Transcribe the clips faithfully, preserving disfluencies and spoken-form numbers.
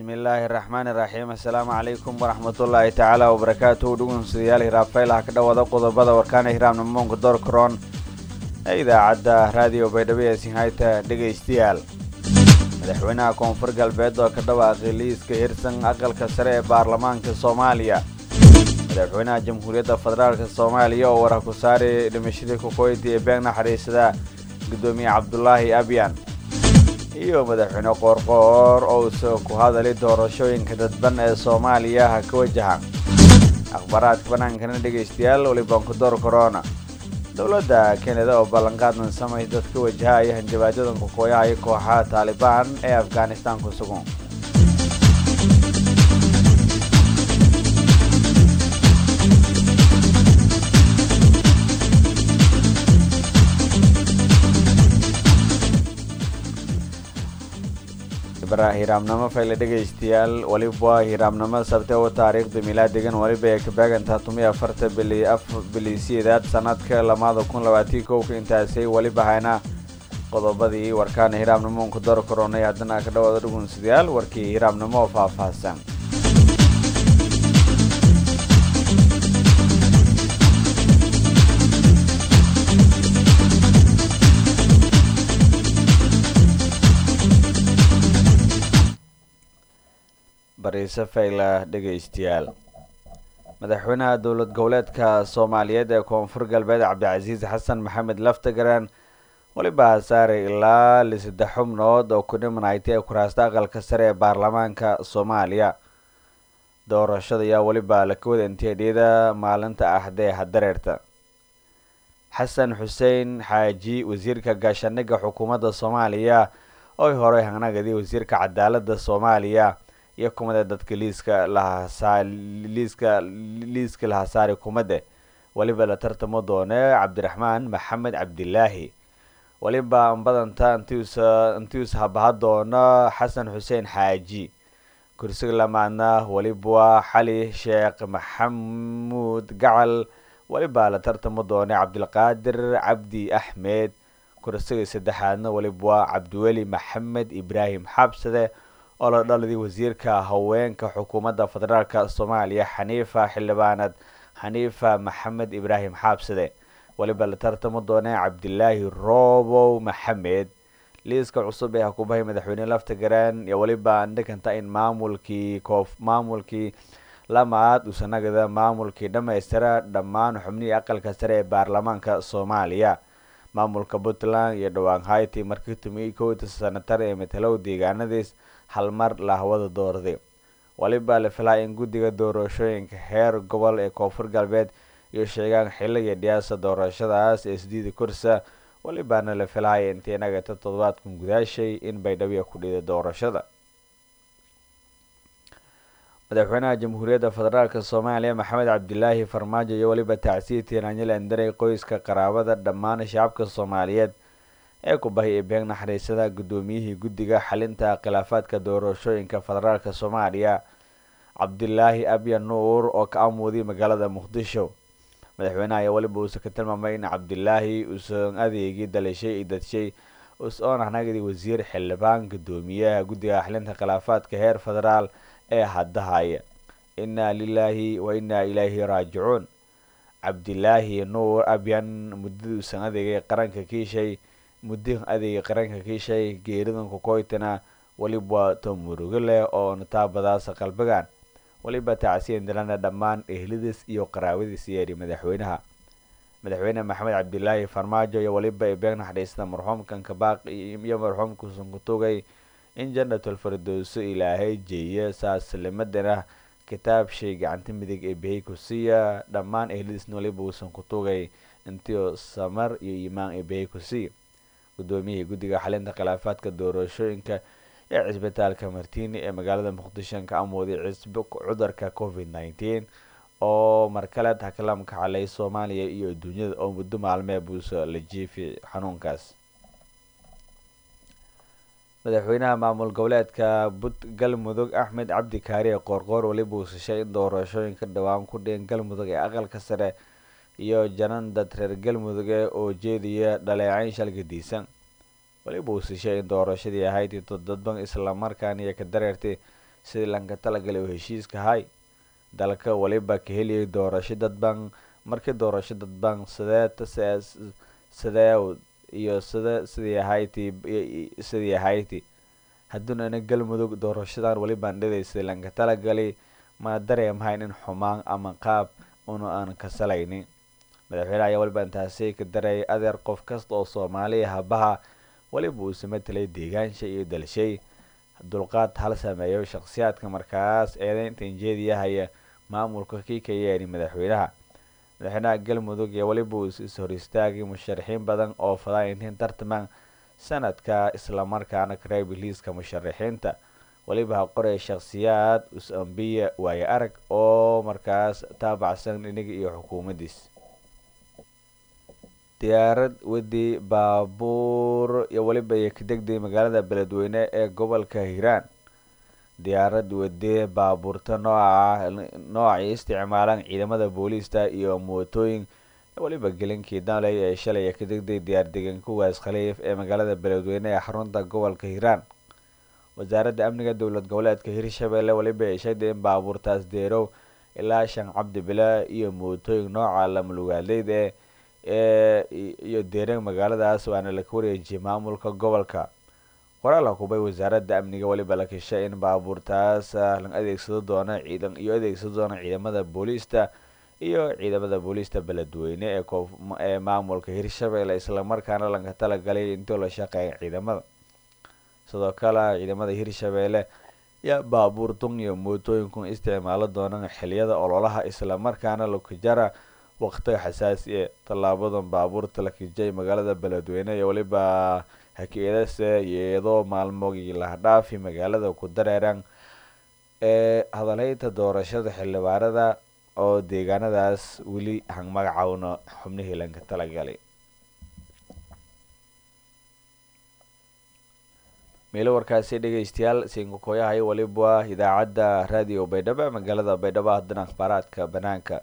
bismillaahi raxmaani raxiim assalaamu calaykum waraxmatullaahi tacaala wabarakaatuhu dhugunsidayaal hiraabfaylaha ka dhawada qodobada warkaana hiraabna moonka door karoon ee idaacadda raadiyo baydhabo ee sinhayta dhegaystayaal madaxweynaha koonfur galbeed oo ka dhawaaqay liiska hirsan aqalka sare ee baarlamaanka soomaaliya madaxweynaha jamhuuriyadda federaalka soomaaliya oo war ku saaray dhimashadii kukoyti ee beeg naxariisada gudoomiye cabdulaahi abyan iyo madaxweyne qoorqoor oo soo ku hadalay doorashooyinka dadban ee Soomaaliya ka wajahan akhbaraadka banaankana dhageystayaal waliba ku door corona dawladda Kenya oo ballan qaadan samay dadka wajahaya hanjabaadada qoqoyaha iyo kooxaha Taliban ee Afghanistan ku sugan hiraamnimo fayla dhageystayaal waliba hiraamnimo sabta oo taariikhda miilaadigan waliba ay ka baagantaa tumiya afarta bili afar bili sideed sanadka laba kun labaatan iyo kow intaasay waliba hayna qodobadii warkaan hiraamnimo ku dar koronay hadana ka dhawaada dhugunsidayaal warkii hiraamnimo faahfaahsan bariisa fayla dhageystayaal madaxweynaha dowlad goboleedka Soomaaliyeed ee koonfur galbeed Cabdicasiis Xasan Maxamed Laftagaraan waliba saaray ilaa saddex xubnood oo ku dhimanaytay kuraasta aqalka sare ee baarlamaanka Soomaaliya doorashada ayaa waliba la kooda inteedida maalinta axdee hadareerta Xasan Xuseen Xaaji wasiirka gaashaandhigga xukuumadda Soomaaliya oo hore hanagadii wasiirka cadaaladda Soomaaliya iyo kumada dadka liiska la liiska liiska la saari kumada waliba la tartamo doona Cabdiraxmaan Maxamed Cabdilaahi waliba badanta intiisa intiisa habadoona Xasan Xuseen Xaaji kursiga lamaana waliba Xali Sheekh Maxamuud Gacal waliba la tartamo doona Cabdilqaadir Cabdi Axmed kursiga saddexaadna waliba Cabdiweli Maxamed Ibraahim Xabsade oo la dhalay wasiirka haweenka xukuumadda federaalka Soomaaliya Xaniifa Xildhibaanad Xaniifa Maxamed Ibraahim Xabsade waliba la tartamo doona Cabdilaahi Roobow Maxamed liiska cusub ee xukuumadda madaxweyne Laftagaraan iyo waliba andhiganta in maamulkii koof maamulkii lamaad uu sanagada maamulkii dhameystira dhammaan xubnihii aqalka sare ee baarlamaanka Soomaaliya maamulka Puntland iyo dhawaan Hayti markii tumay kooda sanatar ee matalow deegaanadiis hal mar la hawada doorday waliba la filay in gudiga doorashooyinka heer gobol ee koonfur galbeed iyo sheegan xilliga dhiyaasa doorashadaas ee sideed kursi waliba la filay in teenaga toddobaadkan gudaashay in Baydhabo ku dhigay doorashada madaxweynaha jamhuuriyadda federaalka Soomaaliya Maxamed Cabdilaahi Farmaajo iyo waliba tacsiir tiiraanyo la andaray qoyska qaraabada dhammaan shacabka Soomaaliyeed ee ku bahay beeg naxariisada gudoomiyihii gudiga xalinta khilaafaadka doorashooyinka federaalka Soomaaliya Cabdilaahi Abyan Nuur oo ka amoodiyay magaalada Muqdisho madaxweynaha ayaa waliba uu ka tilmaamay in Cabdilaahi uu soo adeegay dalashay idadshay oo soo nahnagay wasiir xildhibaan gudoomiyaha gudiga xalinta khilaafaadka heer federaal ee hadahaya inna lillahi wa inna ilayhi raaji'uun Cabdilaahi Nuur Abyan muddo sanadeeyay qaranka kiishay muddo adeeg qaranka kiishay geeridan ku koytana waliba tomurugale oo nataabadaas qalbigan waliba tacsiin dalana dhammaan ehladiis iyo qaraabadiis yeeri madaxweynaha madaxweyne Maxamed Cabdilaahi Farmaajo iyo waliba beeg naxariista marxuumkan ka baaqi iyo marxuumku sunkutugay in jannatul firdaws ilaahay jeeyo saaslimadana kitaab shay gacanta midig ee bixi ku siiya dhammaan ehladiis waliba uu sunkutugay intii samar iyo iimaan ee bixi ku siiya gudoomiyaha gudiga xalinta khilaafaadka doorashooyinka ee cisbitaalka Martiini ee magaalada Muqdisho ka amooday cisbo cudurka covid nineteen oo markale takalaamka xalay Soomaaliya iyo dunyada oo muddo maalmo buuso la jiifay xanuunkaas madaxweynaha maamul goboleedka Galmudug Axmed Cabdi Kaariye Qoorqoor waliba uu shishay in doorashooyinka dhawaan ku dhigeen Galmudug ee aqalka sare iyo jananda reer Galmudug oo jeediya dhaleecayn shalgadiisan waliba uu shishay in doorashadii ahayd toddobaad isla markaana ka dareertay sidii lanka talagalay oo heshiiska hay dalka waliba ka heliyay doorasho dadban markii doorasho dadban sidee sidee iyo sida sidii ahayti sidii ahayti hadduna ina galmudug doorashadan waliba dhadey sidii lanka talagalay ma dareemahayn in xumaan ama qaab una aan ka salaynin madaxweynaha ayaa waliba intaasi ka daray adeer qof kasta oo soomaaliya habaha waliba uu samatelay deegaansha iyo dalshay dulqaad hal sameeyo shakhsiyaadka markaas eedeynta injeediyahaya maamulka kii ka yeedhi madaxweynaha madaxweynaha galmudug iyo waliba uu is hor istaagay musharaxiin badan oo fadaa intiin tartamaan sanadka islamarkaana ka reebay liiska musharaxiinta waliba ha qoray shakhsiyaad us-ambiya waayo arag oo markaas taabacsan iniga iyo xukuumaddiis diyaarad wadi baabuur iyo waliba iyo ka degday magaalada beledweyne ee gobolka hiiraan diyaarad wadi baabuurta nooca noocay isticmaalaan ciidamada booliista iyo mootooyin waliba gelinkii danley ee shalay ka degday diyaar deegaanka waas khaliif ee magaalada beledweyne ee xarunta gobolka hiiraan wasaaradda amniga dowlad goboleedka hirshabelle waliba ay sheegtay in baabuurtaas deerow ilaa shan cabdi bila iyo mootooyin nooca lamalugaadeyda ee iyo deeran magaaladaas waana la ka wareejiyay maamulka gobolka qoraal la kubay wasaaradda amniga waliba la kashay in baabuurtaas la adeegsado doono ciidan iyo adeegsado doono ciidamada booliista iyo ciidamada booliista beledweyne ee ee maamulka hirshabelle isla markaana laga talagalay intii la shaqeeyo ciidamada sidoo kale ciidamada hirshabelle ya baabuurtun iyo mootooyinku isticmaalo doonaan xiliyada ololaha isla markaana la ku jara waqtiga xasaasi ee tallaabadan baabuurta la kijay magaalada beledweyne iyo waliba hakeedase iyadoo maalmoogii la dhaafi magaalada ku dareeran ee hadalhaynta doorashada xildhibaanada oo deegaanadaas weli hang magacawna xubnihii lanka talagalay meelo warkaasi dhegeystayaal siinkokoyahay waliba idaacadda radio baydhabo magaalada baydhabo haddana akhbaaraadka banaanka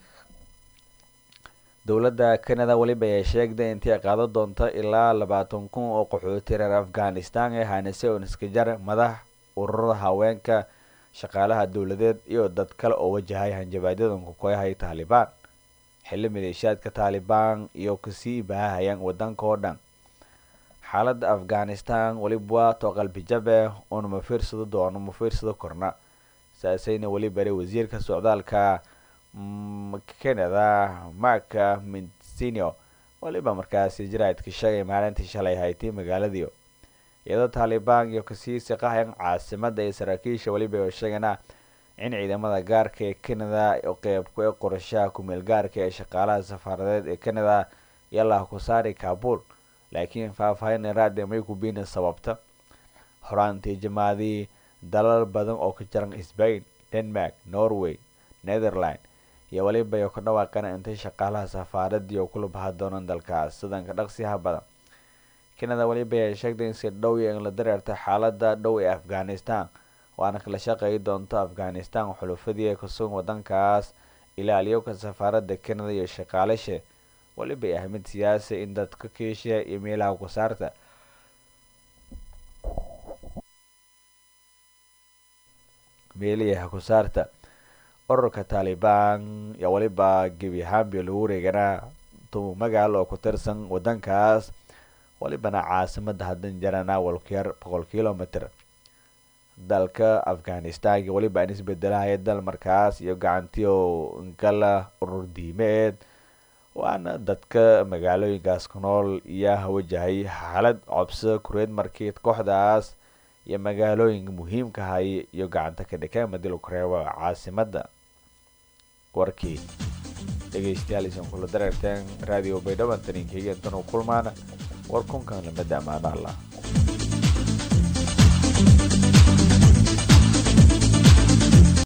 dowladda canada waliba ayaa sheegday intii qaado doonto ilaa labaatan kun oo qaxooti reer afghanistan ee hanase oo niskajar madax ururada haweenka shaqaalaha dowladeed iyo dad kale oo wajahay hanjabaadyada kokoyahay taalibaan xilli maleeshiyaadka taalibaan iyo kasii baahayaan wadanka oo dhan xaaladda afghanistan waliba to qalbi jabe oona ma fiirsado doono ma fiirsado korna saasayna wali bari wasiirka socdaalka canada mark minsinio waliba markaasi jaraadka sheegay maalintii shalay haytay magaaladii iyadoo taalibaan iyo kasii siqahayan caasimada ee saraakiisha waliba oo sheegana in ciidamada gaarka ee canada oo qeyb ku ee qorashaha kumeel gaarka ee shaqaalaha safaaradeed ee canada yalla ku saari kabul laakiin faahfaahin raadi may ku biina sababta horaantii jamaadii dalal badan oo ka jiran Spain, Denmark, Norway, Netherlands iyo waliba iyo ka dhawaaqana intay shaqaalaha safaaradii oo kula baxa doonaan dalkaas sidan ka dhaqsiyaha badan Canada waliba ay sheegtay in si dhow in la dareerta xaaladda dhow ee Afghanistan waana kala shaqeey doonto Afghanistan xulufadii ka soo wadankaas ilaaliyo ka safaaradda Canada iyo shaqaalaha waliba ay ahmid siyaasi in dadka keesha email-ha ku saarta meeliyaha ku saarta ururka Taliban ya waliba gebi ahaanba lagu wareegana to magaalo oo ku tirsan wadankaas walibana caasimada hadan jarana walkiyar boqol kiiloomitir dalka Afghanistan waliba aan isbedelahay dal markaas iyo gacantiyo gala urur diimeed waana dadka magaalooyinkaas ku nool iyo wajahay xaalad cobso kureed markii kooxdaas iyo magaalooyin muhiimka ah iyo gacanta ka dhigay madal Ukraine caasimada warkii dhegeystayaal isan kula dareerteen radio Baydhabo taninkeyga intan kulmaana warkunkan la madamaana Allah